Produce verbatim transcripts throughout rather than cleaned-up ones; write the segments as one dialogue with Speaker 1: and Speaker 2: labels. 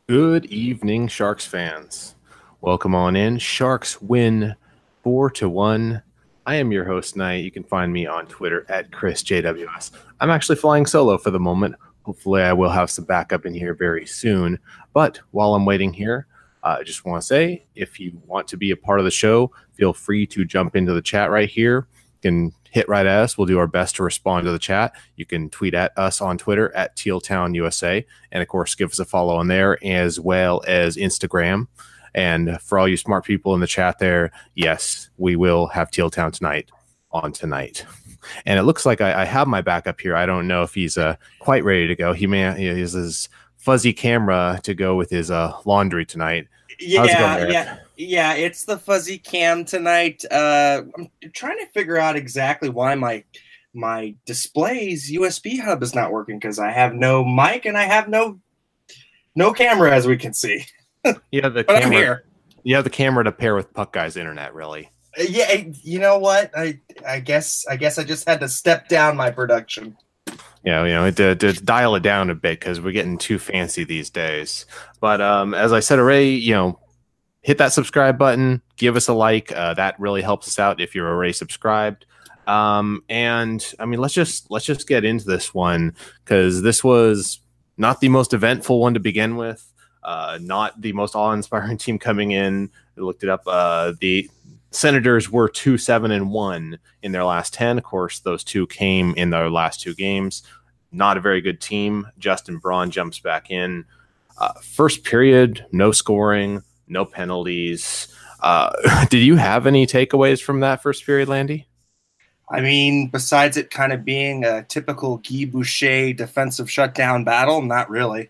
Speaker 1: Good evening, Sharks fans. Welcome on in. Sharks win four to one. I am your host tonight. You can find me on Twitter at Chris J W S. I'm actually flying solo for the moment. Hopefully, I will have some backup in here very soon. But while I'm waiting here, uh, I just want to say if you want to be a part of the show, feel free to jump into the chat right here. You can hit right at us. We'll do our best to respond to the chat. You can tweet at us on Twitter at Tealtown U S A. And of course, give us a follow on there as well as Instagram. And for all you smart people in the chat there, yes, we will have Teal Town tonight on tonight. And it looks like I, I have my backup here. I don't know if he's uh, quite ready to go. He may he has his fuzzy camera to go with his uh, laundry tonight. How's it
Speaker 2: Yeah,
Speaker 1: going, Eric?
Speaker 2: yeah, yeah. It's the fuzzy cam tonight. Uh, I'm trying to figure out exactly why my my display's U S B hub is not working because I have no mic and I have no no camera, as we can see.
Speaker 1: Yeah, the
Speaker 2: But I'm
Speaker 1: camera.
Speaker 2: here.
Speaker 1: You have the camera to pair with Puck Guy's internet, really.
Speaker 2: Uh, Yeah, you know what? I I guess I guess I just had to step down my production.
Speaker 1: Yeah, you know, to, to dial it down a bit because we're getting too fancy these days. But um, as I said already, you know, hit that subscribe button, give us a like. Uh, that really helps us out if you're already subscribed. Um, and I mean, let's just let's just get into this one because this was not the most eventful one to begin with. Uh, not the most awe-inspiring team coming in. I looked it up. Uh, the Senators were two seven and one in their last ten. Of course, those two came in their last two games. Not a very good team. Justin Braun jumps back in. Uh, first period, no scoring, no penalties. Uh, did you have any takeaways from that first period, Landy?
Speaker 2: I mean, besides it kind of being a typical Guy Boucher defensive shutdown battle, not really.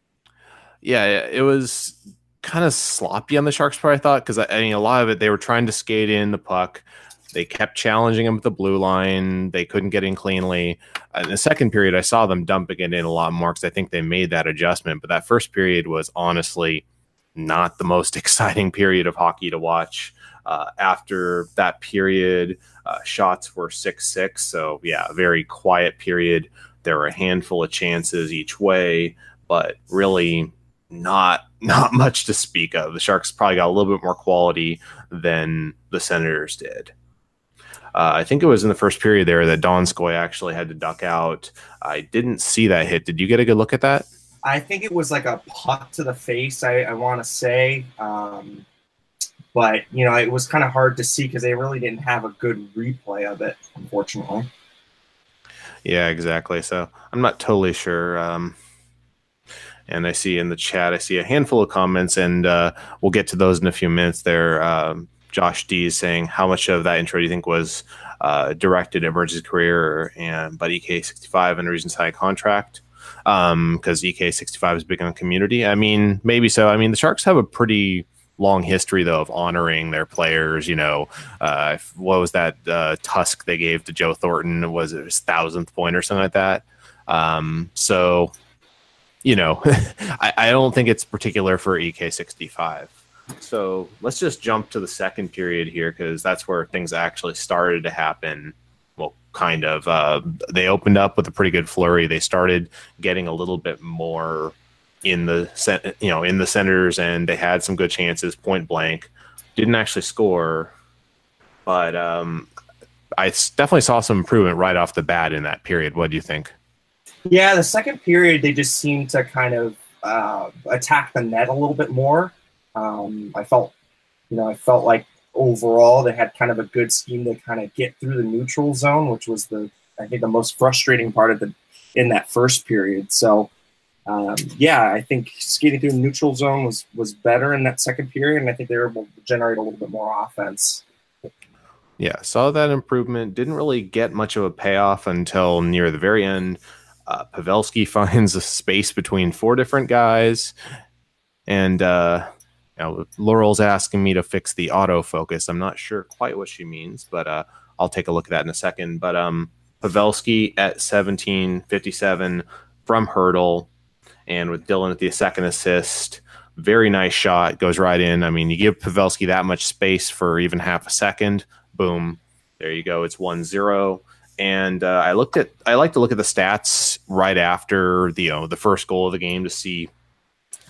Speaker 1: Yeah, it was kind of sloppy on the Sharks part, I thought, because I mean, a lot of it, they were trying to skate in the puck. They kept challenging him at the blue line. They couldn't get in cleanly. In the second period, I saw them dumping it in a lot more because I think they made that adjustment. But that first period was honestly not the most exciting period of hockey to watch. Uh, after that period, uh, shots were six six. So, yeah, a very quiet period. There were a handful of chances each way, but really not not much to speak of. The Sharks probably got a little bit more quality than the Senators did. Uh, I think it was in the first period there that Donskoy actually had to duck out. I didn't see that hit. Did you get a good look at that?
Speaker 2: I think it was like a puck to the face, I, I want to say. Um, but, you know, it was kind of hard to see because they really didn't have a good replay of it, unfortunately.
Speaker 1: Yeah, exactly. So I'm not totally sure. Um, and I see in the chat, I see a handful of comments, and uh, we'll get to those in a few minutes there. Um, Josh D is saying, how much of that intro do you think was uh, directed at Merge's career and but E K sixty-five and a reason's high contract? Because um, E K sixty-five is big on the community. I mean, maybe so. I mean, the Sharks have a pretty long history, though, of honoring their players. You know, uh, what was that uh, tusk they gave to Joe Thornton? Was it his thousandth point or something like that? Um, so, you know, I, I don't think it's particular for E K sixty-five. So let's just jump to the second period here because that's where things actually started to happen. Well, kind of. Uh, they opened up with a pretty good flurry. They started getting a little bit more in the you know in the Senators, and they had some good chances, point blank. Didn't actually score, but um, I definitely saw some improvement right off the bat in that period. What do you think?
Speaker 2: Yeah, the second period, they just seemed to kind of uh, attack the net a little bit more. Um, I felt, you know, I felt like overall they had kind of a good scheme to kind of get through the neutral zone, which was the, I think, the most frustrating part of the in that first period. So, um, yeah, I think skating through the neutral zone was was better in that second period, and I think they were able to generate a little bit more offense.
Speaker 1: Yeah, saw that improvement. Didn't really get much of a payoff until near the very end. Uh, Pavelski finds a space between four different guys, and uh, you know, Laurel's asking me to fix the autofocus. I'm not sure quite what she means, but uh, I'll take a look at that in a second. But um, Pavelski at seventeen fifty-seven from Hurdle, and with Dylan at the second assist. Very nice shot, goes right in. I mean, you give Pavelski that much space for even half a second, boom, there you go. It's one zero. And uh, I looked at, I like to look at the stats right after the, you know, the first goal of the game to see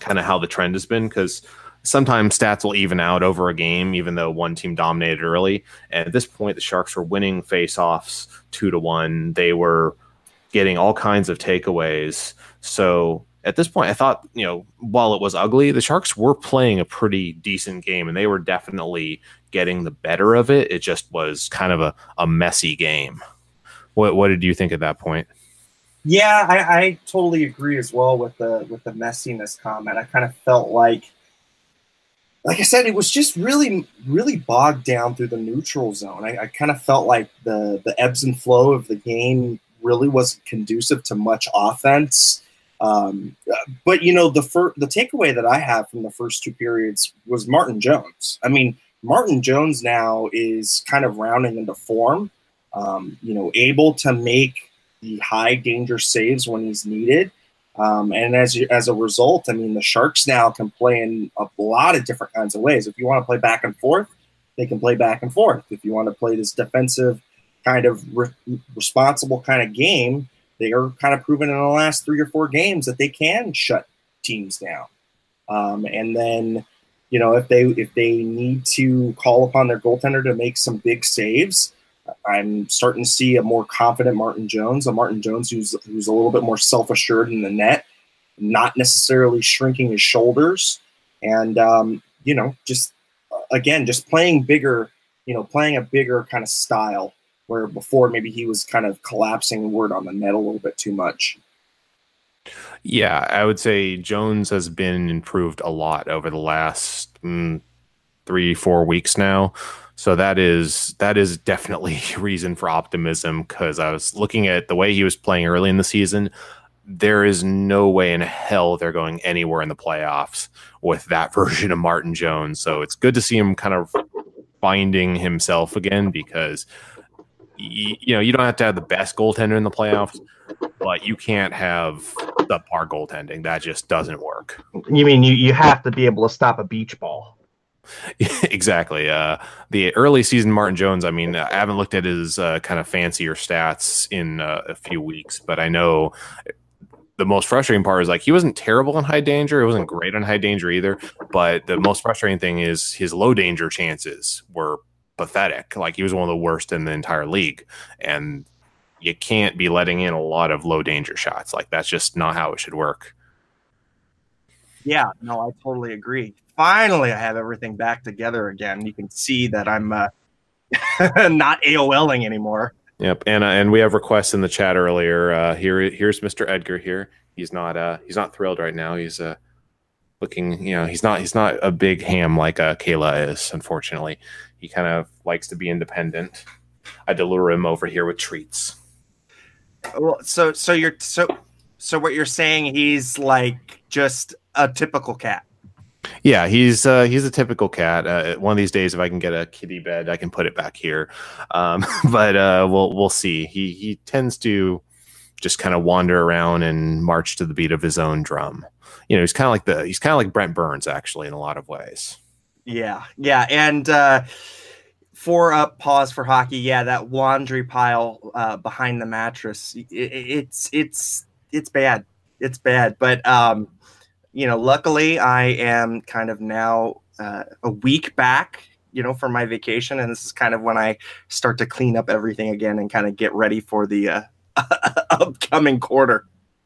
Speaker 1: kind of how the trend has been, because sometimes stats will even out over a game, even though one team dominated early. And at this point, the Sharks were winning faceoffs two to one. They were getting all kinds of takeaways. So at this point, I thought, you know, while it was ugly, the Sharks were playing a pretty decent game, and they were definitely getting the better of it. It just was kind of a, a messy game. What what did you think at that point?
Speaker 2: Yeah, I, I totally agree as well with the with the messiness comment. I kind of felt like, like I said, it was just really, really bogged down through the neutral zone. I, I kind of felt like the the ebbs and flow of the game really wasn't conducive to much offense. Um, but you know, the fir- the takeaway that I have from the first two periods was Martin Jones. I mean, Martin Jones now is kind of rounding into form. Um, you know, able to make the high danger saves when he's needed. Um, and as as a result, I mean, the Sharks now can play in a lot of different kinds of ways. If you want to play back and forth, they can play back and forth. If you want to play this defensive kind of re- responsible kind of game, they are kind of proven in the last three or four games that they can shut teams down. Um, and then, you know, if they if they need to call upon their goaltender to make some big saves, I'm starting to see a more confident Martin Jones, a Martin Jones who's who's a little bit more self-assured in the net, not necessarily shrinking his shoulders, and um, you know, just again, just playing bigger, you know, playing a bigger kind of style, where before maybe he was kind of collapsing word on the net a little bit too much.
Speaker 1: Yeah, I would say Jones has been improved a lot over the last mm, three, four weeks now. So that is that is definitely reason for optimism, because I was looking at the way he was playing early in the season. There is no way in hell they're going anywhere in the playoffs with that version of Martin Jones. So it's good to see him kind of finding himself again, because you, you know, you don't have to have the best goaltender in the playoffs, but you can't have subpar goaltending. That just doesn't work.
Speaker 3: You mean you, you have to be able to stop a beach ball?
Speaker 1: Exactly. Uh, the early season Martin Jones, I mean, I haven't looked at his uh, kind of fancier stats in uh, a few weeks, but I know the most frustrating part is, like, he wasn't terrible in high danger. It wasn't great on high danger either. But the most frustrating thing is his low danger chances were pathetic. Like, he was one of the worst in the entire league. And you can't be letting in a lot of low danger shots. Like, that's just not how it should work.
Speaker 3: Yeah, no, I totally agree. Finally, I have everything back together again. You can see that I'm uh, not AOLing anymore.
Speaker 1: Yep, and uh, and we have requests in the chat earlier. Uh, here, here's Mister Edgar. Here, he's not uh, he's not thrilled right now. He's uh, looking, you know, he's not he's not a big ham like uh, Kayla is. Unfortunately, he kind of likes to be independent. I had to lure him over here with treats.
Speaker 3: Well, so so you're so so what you're saying? He's like just a typical cat.
Speaker 1: Yeah, he's uh, he's a typical cat. Uh, one of these days, if I can get a kitty bed, I can put it back here. Um, but uh, we'll we'll see. He he tends to just kind of wander around and march to the beat of his own drum. You know, he's kind of like the he's kind of like Brent Burns, actually, in a lot of ways.
Speaker 3: Yeah, yeah, and uh, for up pause for hockey. Yeah, that laundry pile uh, behind the mattress. It, it's it's it's bad. It's bad, but um. You know, luckily I am kind of now uh, a week back, you know, from my vacation. And this is kind of when I start to clean up everything again and kind of get ready for the uh, upcoming quarter.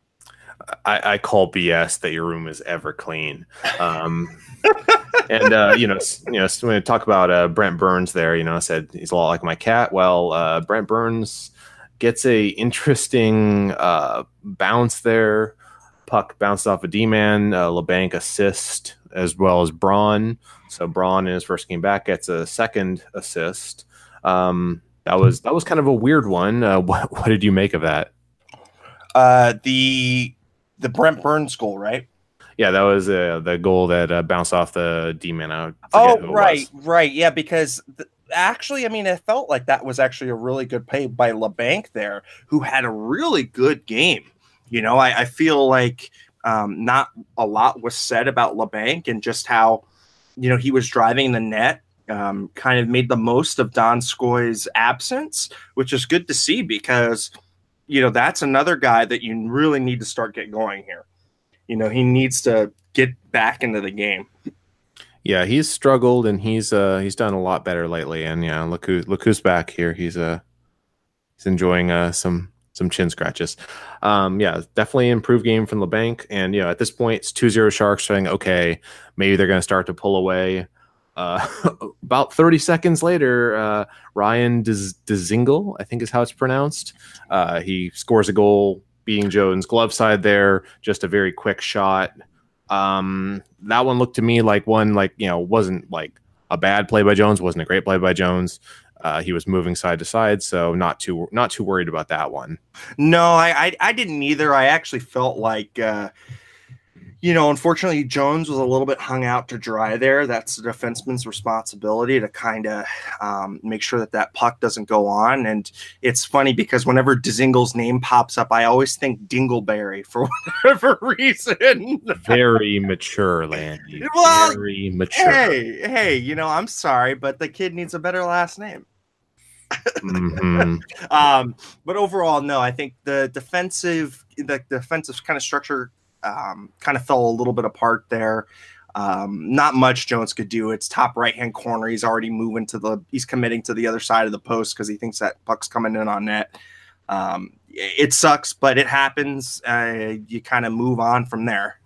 Speaker 1: I, I call B S that your room is ever clean. Um, and, uh, you know, you know, when we talk about uh, Brent Burns there, you know, I said he's a lot like my cat. Well, uh, Brent Burns gets a interesting uh, bounce there. Puck bounced off a D-man, uh, LeBanc assist, as well as Braun. So Braun in his first game back gets a second assist. Um, that was that was kind of a weird one. Uh, what, what did you make of that?
Speaker 3: Uh, the the Brent Burns goal, right?
Speaker 1: Yeah, that was uh, the goal that uh, bounced off the D-man. I
Speaker 3: oh, right, right. Yeah, because th- actually, I mean, it felt like that was actually a really good play by LeBanc there, who had a really good game. You know, I, I feel like um, not a lot was said about LeBanc and just how, you know, he was driving the net, um, kind of made the most of Donskoy's absence, which is good to see because, you know, that's another guy that you really need to start getting going here. You know, he needs to get back into the game.
Speaker 1: Yeah, he's struggled, and he's uh he's done a lot better lately. And yeah, look who look who's back here. He's uh he's enjoying uh some some chin scratches. Um, yeah, definitely improved game from LeBanc. And you know, at this point, it's two zero Sharks, saying okay, maybe they're going to start to pull away. Uh, about thirty seconds later, uh, Ryan Dzingel, I think is how it's pronounced. Uh, he scores a goal, beating Jones glove side there. Just a very quick shot. Um, that one looked to me like one, like, you know, wasn't like a bad play by Jones, wasn't a great play by Jones. Uh, he was moving side to side, so not too not too worried about that one.
Speaker 3: No, I I, I didn't either. I actually felt like, uh, you know, unfortunately, Jones was a little bit hung out to dry there. That's the defenseman's responsibility to kind of um, make sure that that puck doesn't go on. And it's funny because whenever Dzingel's name pops up, I always think Dingleberry for whatever reason.
Speaker 1: Very mature, Landy.
Speaker 3: Well,
Speaker 1: Very mature.
Speaker 3: Hey, hey, you know, I'm sorry, but the kid needs a better last name.
Speaker 1: Mm-hmm.
Speaker 3: um, but overall, no, I think the defensive, the defensive kind of structure Um, kind of fell a little bit apart there. Um, not much Jones could do. It's top right-hand corner. He's already moving to the, he's committing to the other side of the post because he thinks that puck's coming in on net. Um, it sucks, but it happens. Uh, you kind of move on from there.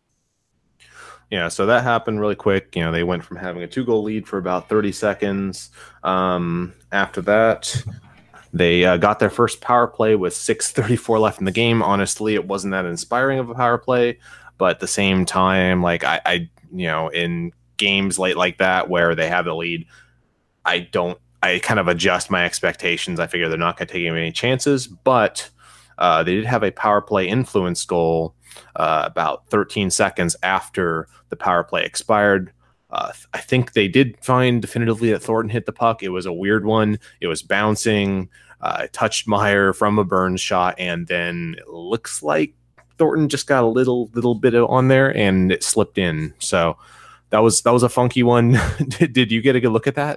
Speaker 1: Yeah, so that happened really quick. You know, they went from having a two-goal lead for about thirty seconds. Um, after that, they uh, got their first power play with six thirty-four left in the game. Honestly, it wasn't that inspiring of a power play, but at the same time, like I, I you know, in games late like that where they have the lead, I don't, I kind of adjust my expectations. I figure they're not going to take any chances, but uh, they did have a power play influence goal uh, about thirteen seconds after the power play expired. Uh, I think they did find definitively that Thornton hit the puck. It was a weird one. It was bouncing. Uh, it touched Meyer from a Burns shot, and then it looks like Thornton just got a little little bit on there, and it slipped in. So that was that was a funky one. did, did you get a good look at that?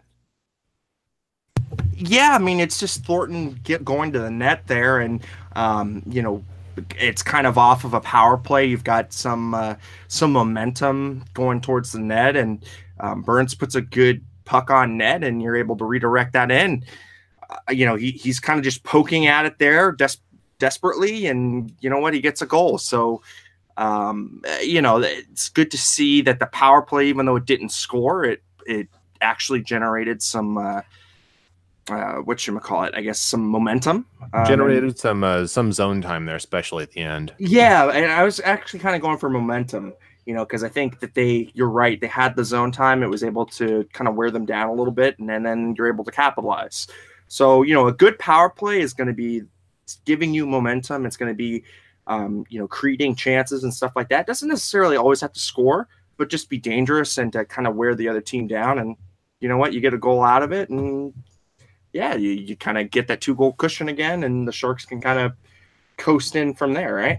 Speaker 3: Yeah, I mean, it's just Thornton get going to the net there, and um, you know, it's kind of off of a power play. You've got some uh, some momentum going towards the net, and um, Burns puts a good puck on net, and you're able to redirect that in. Uh, you know, he he's kind of just poking at it there des- desperately, and you know what? He gets a goal. So, um, you know, it's good to see that the power play, even though it didn't score, it it actually generated some. Uh, Uh, what you call it? I guess some momentum. Um,
Speaker 1: Generated some uh, some zone time there, especially at the end.
Speaker 3: Yeah, and I was actually kind of going for momentum, you know, because I think that they, you're right, they had the zone time. It was able to kind of wear them down a little bit, and then, then you're able to capitalize. So, you know, a good power play is going to be giving you momentum. It's going to be, um, you know, creating chances and stuff like that. It doesn't necessarily always have to score, but just be dangerous and to kind of wear the other team down. And you know what? You get a goal out of it, and yeah, you, you kind of get that two goal cushion again, and the Sharks can kind of coast in from there, right?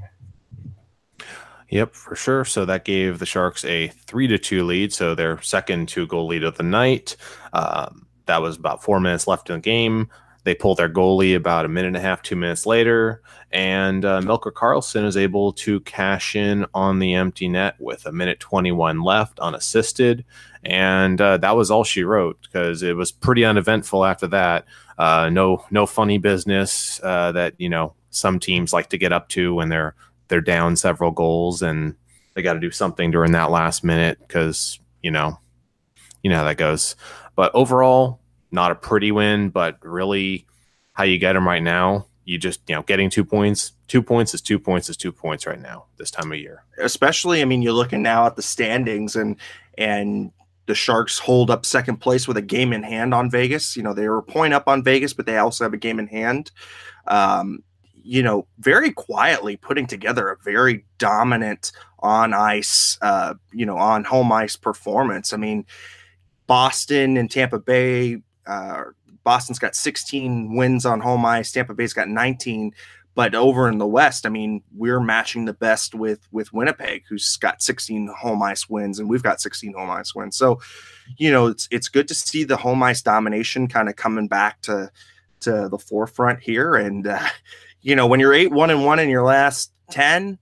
Speaker 1: Yep, for sure. So that gave the Sharks a three to two lead. So their second two goal lead of the night. Um, that was about four minutes left in the game. They pulled their goalie about a minute and a half, two minutes later, and uh, Melker Karlsson is able to cash in on the empty net with a minute twenty-one left, unassisted, and uh, that was all she wrote because it was pretty uneventful after that. Uh, no, no funny business uh, that you know some teams like to get up to when they're they're down several goals and they got to do something during that last minute because you know, you know how that goes. But overall, not a pretty win, but really how you get them right now, you just, you know, getting two points, two points is two points is two points right now, this time of year.
Speaker 3: Especially, I mean, you're looking now at the standings and, and the Sharks hold up second place with a game in hand on Vegas. You know, they were a point up on Vegas, but they also have a game in hand. Um, you know, very quietly putting together a very dominant on ice, uh, you know, on home ice performance. I mean, Boston and Tampa Bay, uh, Boston's got sixteen wins on home ice. Tampa Bay's got nineteen, but over in the West, I mean, we're matching the best with, with Winnipeg, who's got sixteen home ice wins, and we've got sixteen home ice wins. So, you know, it's, it's good to see the home ice domination kind of coming back to, to the forefront here. And, uh, you know, when you're eight, one and one in your last ten,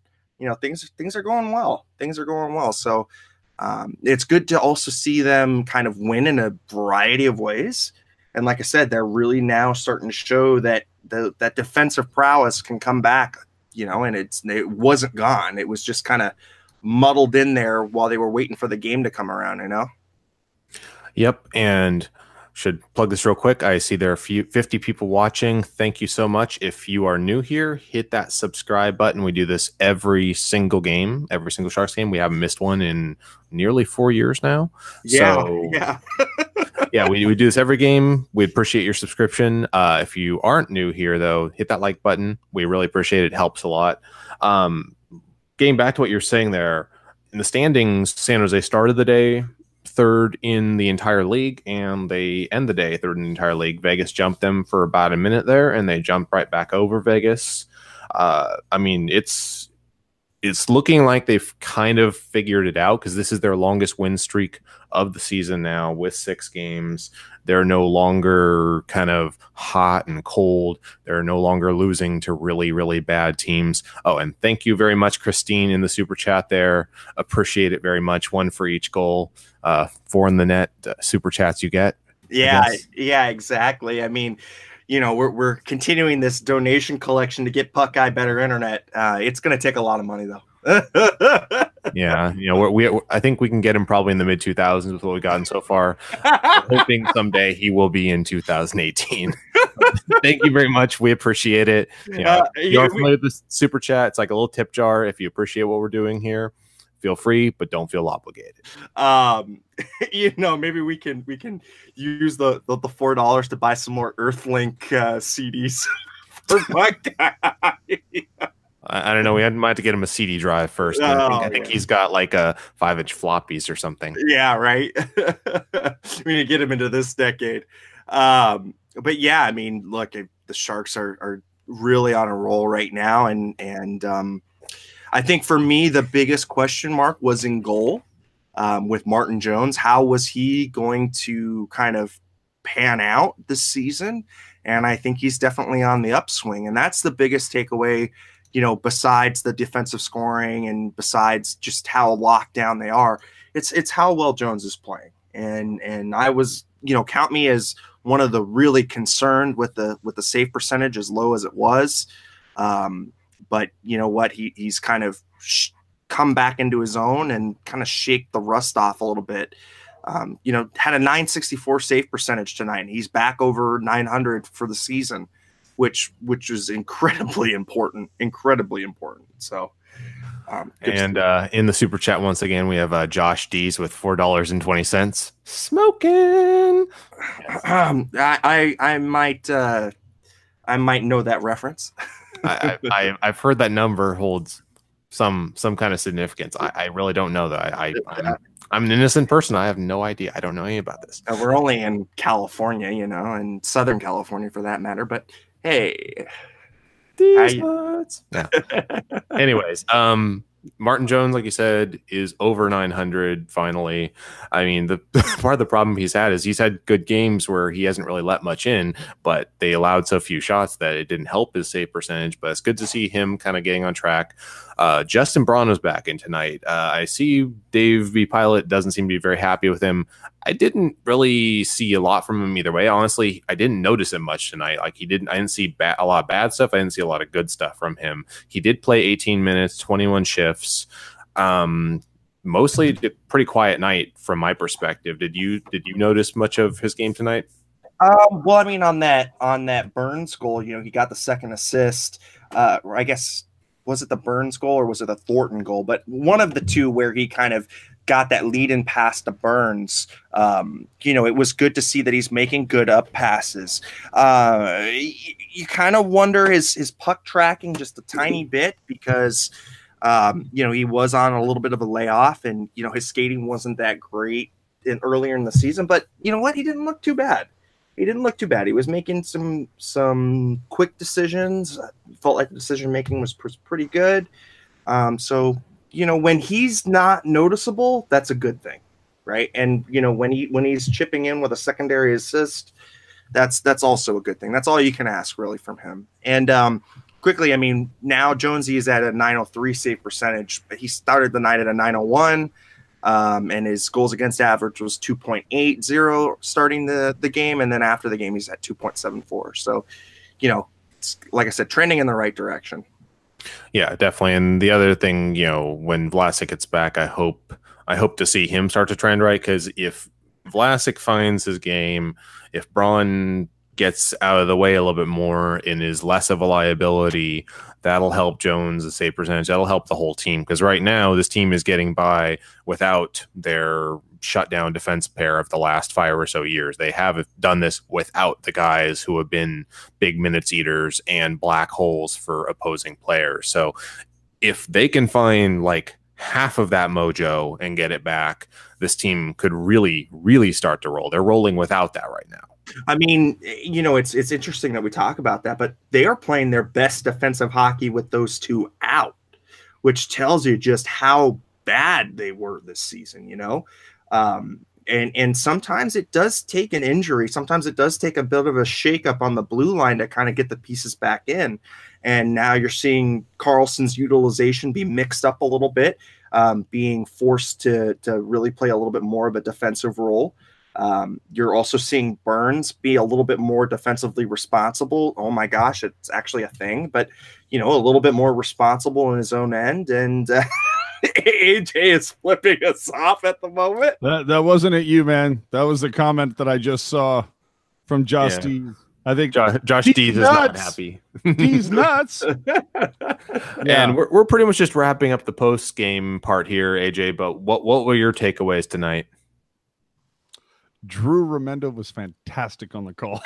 Speaker 3: you know, things things are going well. Things are going well. So um, it's good to also see them kind of win in a variety of ways. And like I said, they're really now starting to show that the that defensive prowess can come back, you know, and it's it wasn't gone. It was just kind of muddled in there while they were waiting for the game to come around, you know?
Speaker 1: Yep. And should plug this real quick. I see there are a few fifty people watching. Thank you so much. If you are new here, hit that subscribe button. We do this every single game, every single Sharks game. We haven't missed one in nearly four years now.
Speaker 3: Yeah.
Speaker 1: So,
Speaker 3: yeah.
Speaker 1: yeah, we, we do this every game. We appreciate your subscription. Uh, if you aren't new here, though, hit that like button. We really appreciate it. It helps a lot. Um, getting back to what you're saying there, in the standings, San Jose started the day third in the entire league, and they end the day third in the entire league. Vegas jumped them for about a minute there, and they jumped right back over Vegas. Uh, I mean, it's it's looking like they've kind of figured it out, because this is their longest win streak of the season now with six games. They're no longer kind of hot and cold. They're no longer losing to really, really bad teams. Oh, and thank you very much, Christine, in the super chat there. Appreciate it very much. One for each goal. Uh, four in the net uh, super chats you get.
Speaker 3: Yeah, yeah, exactly. I mean, you know, we're we're continuing this donation collection to get Puckeye better internet. Uh, it's going to take a lot of money, though.
Speaker 1: Yeah, you know, we're, we I think we can get him probably in the mid two thousands with what we've gotten so far. I'm hoping someday he will be in two thousand eighteen. Thank you very much. We appreciate it. You know,
Speaker 3: Uh,
Speaker 1: if
Speaker 3: yeah,
Speaker 1: you're
Speaker 3: we-
Speaker 1: familiar with the super chat, it's like a little tip jar. If you appreciate what we're doing here, feel free, but don't feel obligated.
Speaker 3: um, you know, maybe we can we can use the the, the four dollars to buy some more Earthlink uh, C Ds for Puckeye.
Speaker 1: I, I don't know. We had, might have to get him a C D drive first. I think, I
Speaker 3: Oh,
Speaker 1: think
Speaker 3: yeah.
Speaker 1: he's got like a five inch floppies or something.
Speaker 3: Yeah, right. We need to get him into this decade. Um, but yeah, I mean, look, if the Sharks are are really on a roll right now, and and um, I think for me the biggest question mark was in goal um, with Martin Jones. How was he going to kind of pan out this season? And I think he's definitely on the upswing, and that's the biggest takeaway. You know, besides the defensive scoring and besides just how locked down they are, it's it's how well Jones is playing. And and I was, you know, count me as one of the really concerned with the with the save percentage as low as it was. Um, but you know what, he he's kind of sh- come back into his own and kind of shake the rust off a little bit. Um, you know, had a nine sixty-four save percentage tonight, and he's back over nine hundred for the season, which which is incredibly important, incredibly important. So, um, good to
Speaker 1: And
Speaker 3: see.
Speaker 1: uh, in the super chat once again, we have uh, Josh Dees with four dollars and twenty cents. Smoking.
Speaker 3: um, I, I I might uh, I might know that reference.
Speaker 1: I, I, I I've heard that number holds some some kind of significance. I, I really don't know that. I, I I'm, I'm an innocent person. I have no idea. I don't know anything about this.
Speaker 3: Uh, we're only in California, you know, and Southern California for that matter. But hey,
Speaker 1: These
Speaker 3: I-
Speaker 1: nuts. Yeah. Anyways, um, Martin Jones, like you said, is over nine hundred finally. I mean, the part of the problem he's had is he's had good games where he hasn't really let much in, but they allowed so few shots that it didn't help his save percentage. But it's good to see him kind of getting on track. Uh, Justin Braun was back in tonight. Uh, I see Dave B. Pilot doesn't seem to be very happy with him. I didn't really see a lot from him either way. Honestly, I didn't notice him much tonight. Like he didn't, I didn't see ba- a lot of bad stuff. I didn't see a lot of good stuff from him. He did play eighteen minutes, twenty-one shifts. Um, mostly a pretty quiet night from my perspective. Did you did you notice much of his game tonight?
Speaker 3: Um, well, I mean, on that on that Burns goal, you know, he got the second assist. Uh, or I guess was it the Burns goal or was it the Thornton goal? But one of the two where he kind of got that lead in pass to Burns. Um, you know, it was good to see that he's making good up passes. Uh, you, you kind of wonder his his puck tracking just a tiny bit because. Um, you know, he was on a little bit of a layoff, and you know his skating wasn't that great in earlier in the season. But you know what? He didn't look too bad. He didn't look too bad. He was making some some quick decisions. Felt like the decision making was pr- pretty good. Um, so you know, when he's not noticeable, that's a good thing, right? And you know, when he when he's chipping in with a secondary assist, that's that's also a good thing. That's all you can ask really from him. And um, quickly, I mean, now Jonesy is at a nine oh three save percentage, but he started the night at a nine oh one, um, and his goals against average was two point eight oh starting the, the game, and then after the game, he's at two point seven four. So, you know, it's, like I said, trending in the right direction.
Speaker 1: Yeah, definitely. And the other thing, you know, when Vlasic gets back, I hope I hope to see him start to trend right, because if Vlasic finds his game, if Braun gets out of the way a little bit more and is less of a liability, that'll help Jones' the save percentage. That'll help the whole team, because right now this team is getting by without their shutdown defense pair of the last five or so years. They have done this without the guys who have been big minutes eaters and black holes for opposing players. So if they can find like half of that mojo and get it back, this team could really, really start to roll. They're rolling without that right now.
Speaker 3: I mean, you know, it's it's interesting that we talk about that, but they are playing their best defensive hockey with those two out, which tells you just how bad they were this season, you know? Um, and, and sometimes it does take an injury. Sometimes it does take a bit of a shakeup on the blue line to kind of get the pieces back in. And now you're seeing Karlsson's utilization be mixed up a little bit, um, being forced to, to really play a little bit more of a defensive role. Um, you're also seeing Burns be a little bit more defensively responsible. Oh my gosh, it's actually a thing, but you know, a little bit more responsible in his own end. And uh, A J is flipping us off at the moment.
Speaker 4: That that wasn't at you, man. That was the comment that I just saw from Josh
Speaker 1: Yeah.
Speaker 4: Dees. I think
Speaker 1: Josh, Josh
Speaker 4: He's
Speaker 1: Dees is not
Speaker 4: nuts.
Speaker 1: happy.
Speaker 4: he's nuts.
Speaker 1: And we're we're pretty much just wrapping up the post game part here, A J. But what what were your takeaways tonight?
Speaker 4: Drew Remendo was fantastic on the call.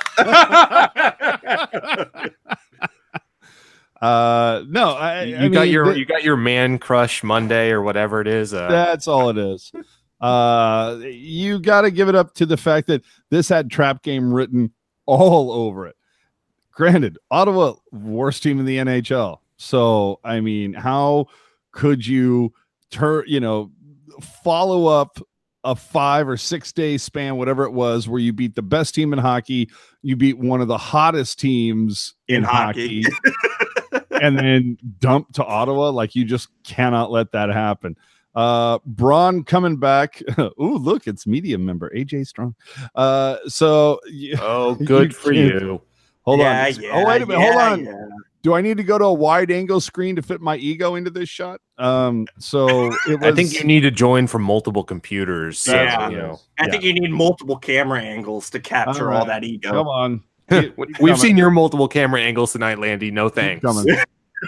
Speaker 4: uh, no, I,
Speaker 1: You
Speaker 4: I mean,
Speaker 1: got your
Speaker 4: th-
Speaker 1: you got your man crush Monday or whatever it is. Uh,
Speaker 4: that's all it is. Uh, you got to give it up to the fact that this had trap game written all over it. Granted, Ottawa, worst team in the N H L. So, I mean, how could you turn, you know, follow up a five or six day span, whatever it was, where you beat the best team in hockey, you beat one of the hottest teams in,
Speaker 3: In
Speaker 4: hockey,
Speaker 3: hockey.
Speaker 4: and then dump to Ottawa? Like, you just cannot let that happen. Uh, Braun coming back. Ooh, look, it's media member A J Strong. Uh, so
Speaker 1: oh, good
Speaker 4: You
Speaker 1: for
Speaker 4: can't-
Speaker 1: you.
Speaker 4: hold
Speaker 3: Yeah,
Speaker 4: on.
Speaker 3: yeah,
Speaker 4: oh, wait a minute.
Speaker 3: yeah,
Speaker 4: hold on.
Speaker 3: yeah.
Speaker 4: Do I need to go to a wide angle screen to fit my ego into this shot? Um, so it was.
Speaker 1: I think you need to join from multiple computers. So,
Speaker 3: Yeah.
Speaker 1: you know.
Speaker 3: I
Speaker 4: Yeah.
Speaker 3: think you need multiple camera angles to capture
Speaker 4: All
Speaker 3: all,
Speaker 4: right.
Speaker 3: that ego.
Speaker 4: Come on.
Speaker 1: We've
Speaker 4: coming.
Speaker 1: seen your multiple camera angles tonight, Landy. No thanks.
Speaker 4: Coming.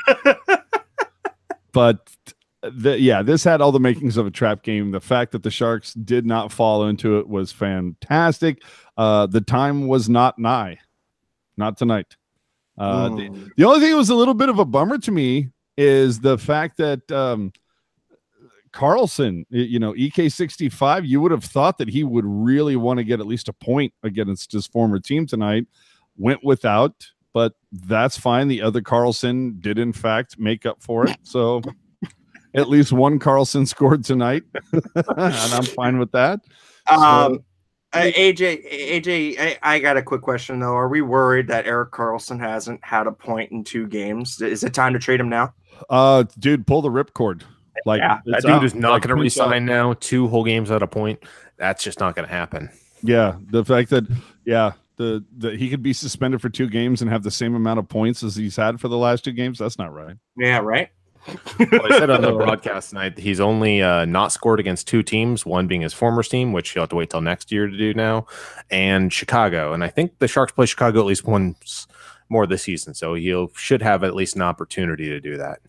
Speaker 4: But the, yeah, this had all the makings of a trap game. The fact that the Sharks did not fall into it was fantastic. Uh, the time was not nigh, not tonight. Uh, the,
Speaker 3: Mm.
Speaker 4: the only thing that was a little bit of a bummer to me is the fact that um, Karlsson, y- you know, E K sixty-five, you would have thought that he would really want to get at least a point against his former team tonight. Went without, but that's fine. The other Karlsson did, in fact, make up for it. So at least one Karlsson scored tonight, and I'm fine with that.
Speaker 3: Um, uh, A J, A J, I, I got a quick question though. Are we worried that Erik Karlsson hasn't had a point in two games? Is it time to trade him now?
Speaker 4: Uh, dude, pull the ripcord. Like
Speaker 3: Yeah,
Speaker 1: That
Speaker 4: it's
Speaker 1: dude
Speaker 4: out.
Speaker 1: is not
Speaker 4: Like,
Speaker 1: going to
Speaker 4: it's out.
Speaker 1: resign now. Two whole games at a point. That's just not going to happen.
Speaker 4: Yeah, the fact that yeah, the, the he could be suspended for two games and have the same amount of points as he's had for the last two games. That's not right.
Speaker 3: Yeah, right.
Speaker 1: Well, I said on the broadcast tonight, he's only uh, not scored against two teams, one being his former team, which he'll have to wait till next year to do now, and Chicago. And I think the Sharks play Chicago at least once more this season, so he should have at least an opportunity to do that.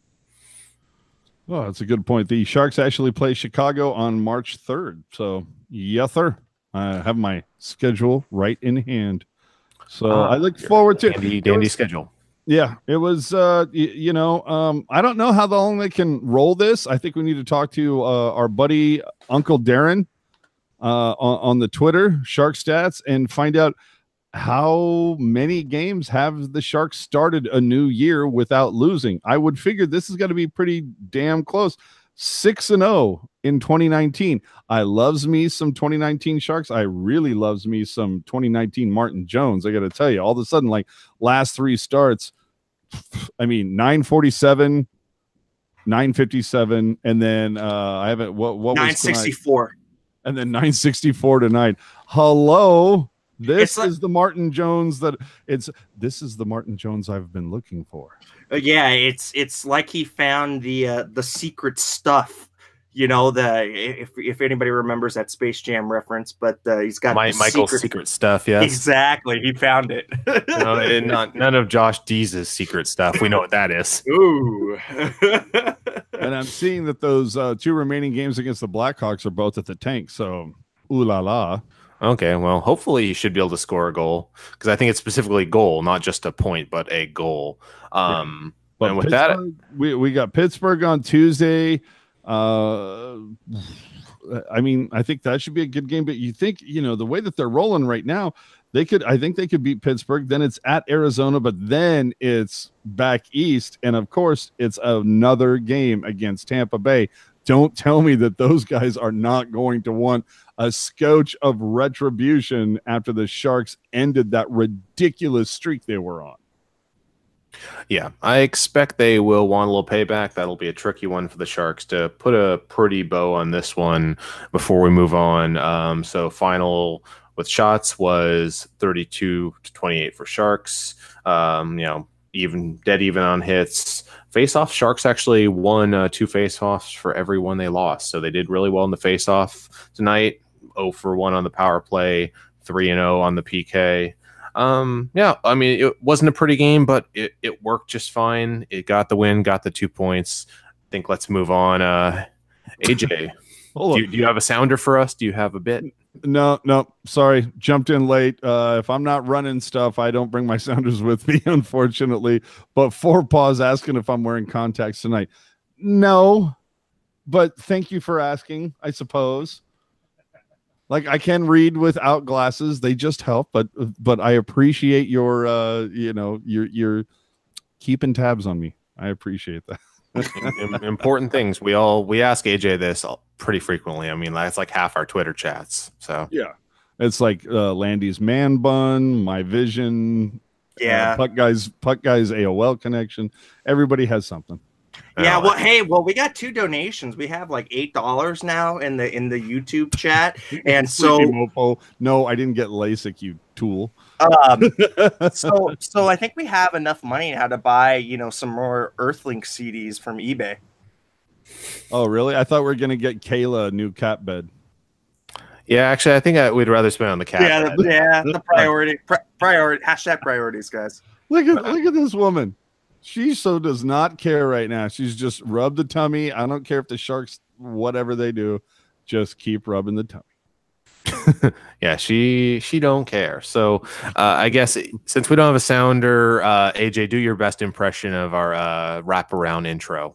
Speaker 4: Well, that's a good point. The Sharks actually play Chicago on March third. So, yes, sir. I have my schedule right in hand. So
Speaker 1: Ah,
Speaker 4: I look forward to
Speaker 1: Dandy,
Speaker 4: it.
Speaker 1: dandy
Speaker 4: was-
Speaker 1: schedule.
Speaker 4: Yeah, it was, uh, y- you know, um, I don't know how long they can roll this. I think we need to talk to uh, our buddy Uncle Darren uh, on, on the Twitter, Shark Stats, and find out how many games have the Sharks started a new year without losing. I would figure this is going to be pretty damn close. six and oh in twenty nineteen. I loves me some twenty nineteen Sharks. I really loves me some twenty nineteen Martin Jones. I got to tell you, all of a sudden, like last three starts, I mean, nine forty-seven, nine fifty-seven, and then uh, I haven't what what was
Speaker 3: nine sixty-four.
Speaker 4: tonight? And then nine sixty-four tonight. Hello, this
Speaker 3: Like,
Speaker 4: is the Martin Jones that it's. This is the Martin Jones I've been looking for.
Speaker 3: uh, yeah, it's it's like he found the uh, the secret stuff. You know, the if if anybody remembers that Space Jam reference, but uh, he's got
Speaker 1: My,
Speaker 3: the
Speaker 1: Michael's
Speaker 3: secret,
Speaker 1: secret stuff. Yes.
Speaker 3: Exactly, he found it.
Speaker 1: You know, and not, none of Josh Deeze's secret stuff. We know what that is.
Speaker 3: Ooh.
Speaker 4: And I'm seeing that those uh, two remaining games against the Blackhawks are both at the tank. So, ooh la la.
Speaker 1: Okay, well, hopefully he should be able to score a goal because I think it's specifically goal, not just a point, but a goal. Um,
Speaker 4: But
Speaker 1: and with that,
Speaker 4: Pittsburgh- we we got Pittsburgh on Tuesday. Uh, I mean, I think that should be a good game. But you think, you know, the way that they're rolling right now, they could. I think they could beat Pittsburgh. Then it's at Arizona, but then it's back east, and of course, it's another game against Tampa Bay. Don't tell me that those guys are not going to want a scotch of retribution after the Sharks ended that ridiculous streak they were on.
Speaker 1: yeah, I expect they will want a little payback. That'll be a tricky one for the Sharks to put a pretty bow on this one before we move on. Um, so final with shots was thirty-two to twenty-eight for Sharks. Um, you know, even dead even on hits. Face-off, Sharks actually won uh, two face-offs for every one they lost. So they did really well in the face-off tonight. oh for one on the power play, three and oh on the P K. Um, yeah, I mean, it wasn't a pretty game, but it, it worked just fine. It got the win, got the two points. I think let's move on. Uh, A J,
Speaker 4: Hold
Speaker 1: do you, do you have a sounder for us? Do you have a bit?
Speaker 4: No, no, sorry, jumped in late. Uh, if I'm not running stuff, I don't bring my sounders with me, unfortunately. But Four Paws asking if I'm wearing contacts tonight. No, but thank you for asking, I suppose. Like, I can read without glasses; they just help. But but I appreciate your uh, you know, your your keeping tabs on me. I appreciate that.
Speaker 1: Im- important things. We all we ask A J this pretty frequently. I mean, that's like half our Twitter chats. So
Speaker 4: Yeah, it's like uh, Landy's man bun, my vision,
Speaker 3: Yeah.
Speaker 4: uh, puck guys, puck guys, A O L connection. Everybody has something.
Speaker 3: Yeah,
Speaker 1: uh,
Speaker 3: well, hey, well, we got two donations. We have like eight dollars now in the in the YouTube chat, and so
Speaker 4: Sleepy Mofo. No, I didn't get LASIK, you tool.
Speaker 3: um, so so I think we have enough money now to buy, you know, some more Earthlink C Ds from eBay.
Speaker 4: Oh, really? I thought we were gonna get Kayla a new cat bed.
Speaker 1: yeah, actually, I think I, we'd rather spend on the cat.
Speaker 3: Yeah,
Speaker 1: bed.
Speaker 3: the, yeah, the priority, pri- priority, hashtag priorities, guys.
Speaker 4: Look at look at this woman. She so does not care right now. She's just rub the tummy. I don't care if the Sharks, whatever they do, just keep rubbing the tummy.
Speaker 1: Yeah, she she don't care. So uh, I guess since we don't have a sounder, uh, A J, do your best impression of our uh, wraparound intro.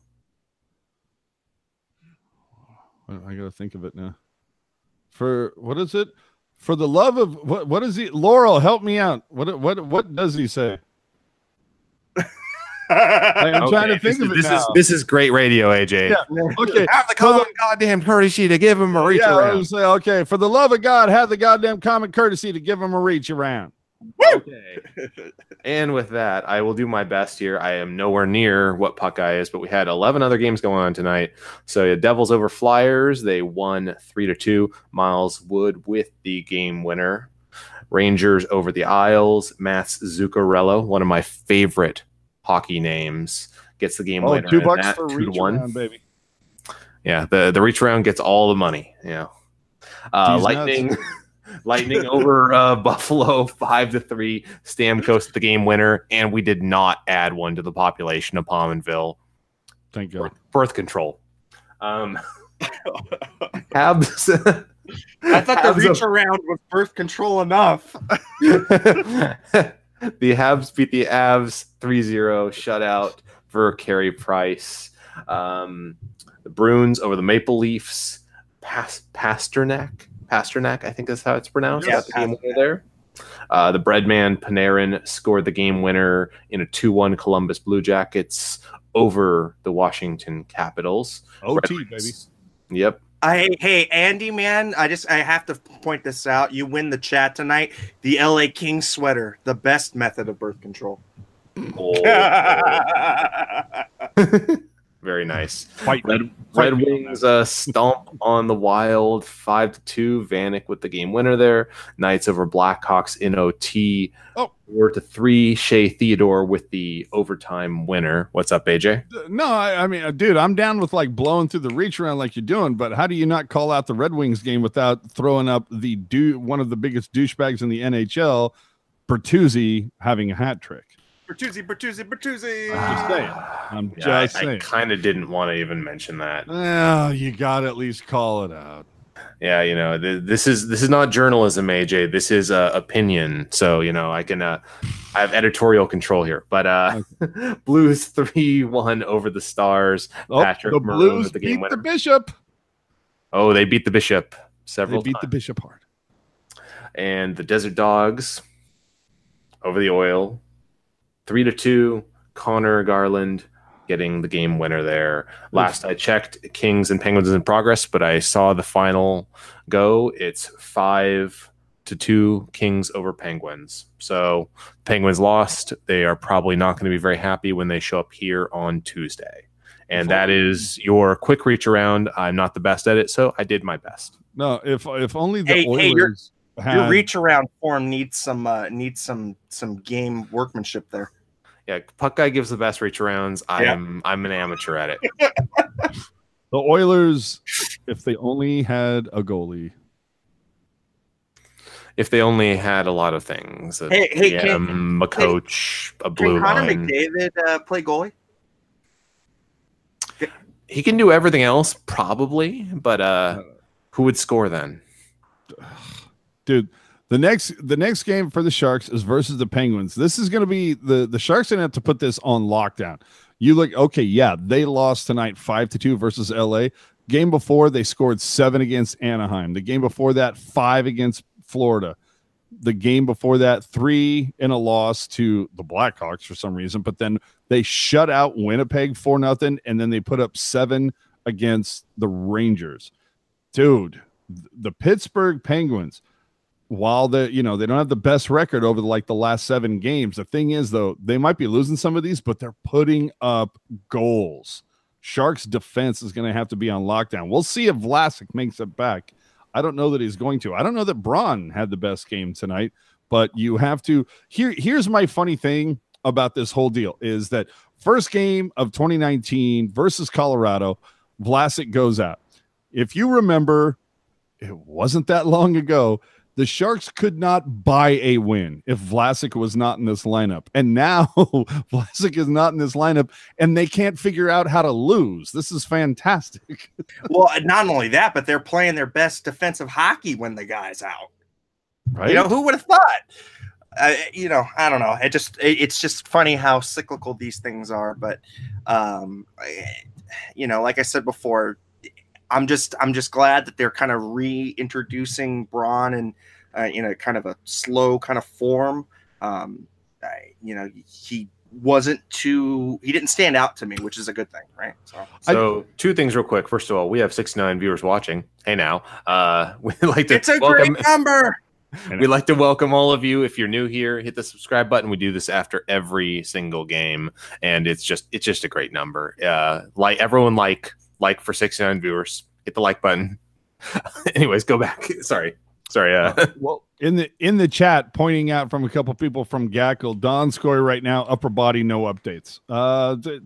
Speaker 4: I gotta think of it now. For what is it? For the love of what? What is he? Laurel, help me out. What? What? What does he say? I'm trying to think
Speaker 1: this
Speaker 4: of
Speaker 1: is,
Speaker 4: it
Speaker 1: this
Speaker 4: now.
Speaker 1: is this is great radio, A J.
Speaker 4: Yeah. Okay.
Speaker 1: Have the common goddamn courtesy to give him a reach
Speaker 4: Yeah, I
Speaker 1: around.
Speaker 4: was say, okay. For the love of God, have the goddamn common courtesy to give him a reach around.
Speaker 1: Okay. And with that, I will do my best here. I am nowhere near what Puck Guy is, but we had eleven other games going on tonight. So the Devils over Flyers, they won three to two. Miles Wood with the game winner. Rangers over the Isles. Mats Zuccarello, one of my favorite hockey names, gets the game
Speaker 4: Oh,
Speaker 1: winner.
Speaker 4: two
Speaker 1: and
Speaker 4: bucks
Speaker 1: that
Speaker 4: for
Speaker 1: two
Speaker 4: reach
Speaker 1: to one.
Speaker 4: around, baby.
Speaker 1: Yeah, the the reach around gets all the money. Yeah. Uh,
Speaker 4: These
Speaker 1: Lightning.
Speaker 4: nuts.
Speaker 1: Lightning over uh, Buffalo five to three. Stamkos the game winner, and we did not add one to the population of Pominville.
Speaker 4: Thank God.
Speaker 1: Birth, birth control. Um, Habs.
Speaker 3: I thought the
Speaker 1: Habs
Speaker 3: reach around was birth control enough.
Speaker 1: the Habs beat the Avs three zero shutout for Carey Price. Um, the Bruins over the Maple Leafs. Pas- Pasternak. Pasternak, I think that's how it's pronounced.
Speaker 3: Yeah,
Speaker 1: Got the game winner there. Uh, the Breadman Panarin scored the game winner in a two one Columbus Blue Jackets over the Washington Capitals.
Speaker 4: O T,
Speaker 1: Red
Speaker 4: baby.
Speaker 1: Wings. Yep.
Speaker 3: I hey Andy, man, I just I have to point this out. You win the chat tonight. The L A Kings sweater, the best method of birth control.
Speaker 1: Oh. Very nice.
Speaker 4: Fight.
Speaker 1: Red,
Speaker 4: Fight
Speaker 1: Red
Speaker 4: me on
Speaker 1: Wings uh, stomp on the Wild five to two. Vanek with the game winner there. Knights over Blackhawks in O T.
Speaker 4: Oh.
Speaker 1: four to three. Shea Theodore with the overtime winner. What's up, A J?
Speaker 4: No, I, I mean, uh, dude, I'm down with like blowing through the reach around like you're doing, but how do you not call out the Red Wings game without throwing up the do one of the biggest douchebags in the N H L, Bertuzzi, having a hat trick?
Speaker 3: Bertuzzi, Bertuzzi, Bertuzzi.
Speaker 4: I'm just saying. I'm
Speaker 1: Yeah,
Speaker 4: just
Speaker 1: I,
Speaker 4: saying.
Speaker 1: I kind of didn't want to even mention that.
Speaker 4: Well, you got to at least call it out.
Speaker 1: Yeah, you know, th- this is this is not journalism, A J. This is uh, opinion. So, you know, I can uh, I have editorial control here. But uh, okay. Blues three one over the Stars.
Speaker 4: Oh,
Speaker 1: Patrick
Speaker 4: the
Speaker 1: Maroon
Speaker 4: Blues
Speaker 1: with the game
Speaker 4: beat
Speaker 1: winner.
Speaker 4: the Bishop.
Speaker 1: Oh, they beat the Bishop several
Speaker 4: They beat
Speaker 1: times.
Speaker 4: the Bishop hard.
Speaker 1: And the Desert Dogs over the Oil. Three to two. Connor Garland getting the game winner there. Last I checked, Kings and Penguins is in progress, but I saw the final go. It's five to two Kings over Penguins. So Penguins lost. They are probably not going to be very happy when they show up here on Tuesday. And that is your quick reach around. I'm not the best at it, so I did my best.
Speaker 4: No, if if only the
Speaker 3: Hey,
Speaker 4: Oilers
Speaker 3: hey, your,
Speaker 4: had
Speaker 3: your reach around form needs some uh, needs some some game workmanship there.
Speaker 1: Yeah, Puck Guy gives the best reach arounds. I'm I'm an amateur at it.
Speaker 4: the Oilers, if they only had a goalie.
Speaker 1: If they only had a lot of things, a
Speaker 3: Hey, hey,
Speaker 1: G M,
Speaker 3: can-
Speaker 1: a coach, a blue
Speaker 3: Can Connor
Speaker 1: line.
Speaker 3: McDavid uh, play goalie?
Speaker 1: He can do everything else, probably, but uh, who would score then?
Speaker 4: Dude, the next the next game for the Sharks is versus the Penguins. This is going to be the the Sharks are going to have to put this on lockdown. You look okay, yeah, they lost tonight five to two versus L A. Game before they scored seven against Anaheim. The game before that, five against Florida. The game before that, three in a loss to the Blackhawks for some reason, but then they shut out Winnipeg for nothing, and then they put up seven against the Rangers. Dude, the Pittsburgh Penguins, while they you know they don't have the best record over the, like the last seven games, the thing is though they might be losing some of these, but they're putting up goals. Sharks defense is going to have to be on lockdown. We'll see if Vlasic makes it back. I don't know that he's going to. I don't know that Braun had the best game tonight, but you have to. Here, here's my funny thing about this whole deal is that first game of twenty nineteen versus Colorado, Vlasic goes out. If you remember, it wasn't that long ago. The Sharks could not buy a win if Vlasic was not in this lineup. And now Vlasic is not in this lineup, and they can't figure out how to lose. This is fantastic.
Speaker 3: Well, not only that, but they're playing their best defensive hockey when the guy's out.
Speaker 4: Right?
Speaker 3: You know, who would have thought? Uh, you know, I don't know. It just it, it's just funny how cyclical these things are. But um, you know, like I said before, I'm just I'm just glad that they're kind of reintroducing Braun and uh, you know, kind of a slow kind of form. Um, I, you know, he wasn't too he didn't stand out to me, which is a good thing, right? So,
Speaker 1: So I, two things real quick. First of all, we have sixty-nine viewers watching. Hey now, uh, we like to
Speaker 3: it's a
Speaker 1: welcome,
Speaker 3: great number.
Speaker 1: We'd like to welcome all of you. If you're new here, hit the subscribe button. We do this after every single game, and it's just it's just a great number. Uh, like everyone like. Like for sixty-nine viewers, hit the like button. Anyways, go back. Sorry, sorry. Uh,
Speaker 4: uh, well, in the in the chat, pointing out from a couple people from Gackle, Don Scory right now, upper body, no updates. Uh, th-